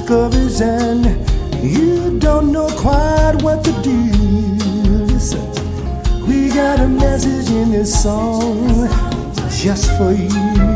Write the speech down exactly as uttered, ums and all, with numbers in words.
discoveries and you don't know quite what to do. Listen, we got a message in this song just for you.